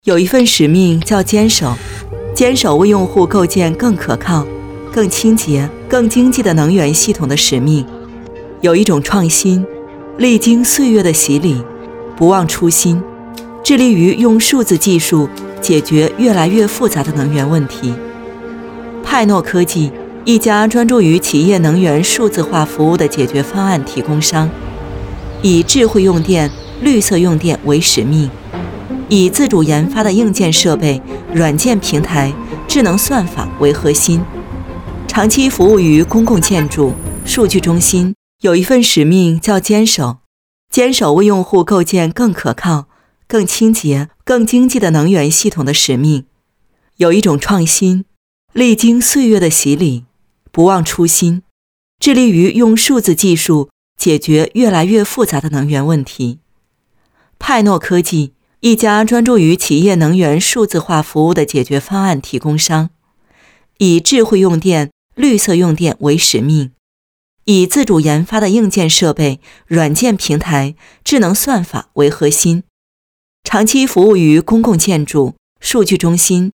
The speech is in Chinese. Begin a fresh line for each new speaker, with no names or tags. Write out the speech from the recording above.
有一份使命叫坚守，坚守为用户构建更可靠、更清洁、更经济的能源系统的使命。有一种创新，历经岁月的洗礼，不忘初心，致力于用数字技术解决越来越复杂的能源问题。派诺科技，一家专注于企业能源数字化服务的解决方案提供商，以智慧用电、绿色用电为使命，以自主研发的硬件设备、软件平台、智能算法为核心，长期服务于公共建筑、数据中心。有一份使命叫坚守，坚守为用户构建更可靠、更清洁、更经济的能源系统的使命。有一种创新，历经岁月的洗礼，不忘初心，致力于用数字技术解决越来越复杂的能源问题。派诺科技，一家专注于企业能源数字化服务的解决方案提供商，以智慧用电、绿色用电为使命，以自主研发的硬件设备、软件平台、智能算法为核心，长期服务于公共建筑、数据中心、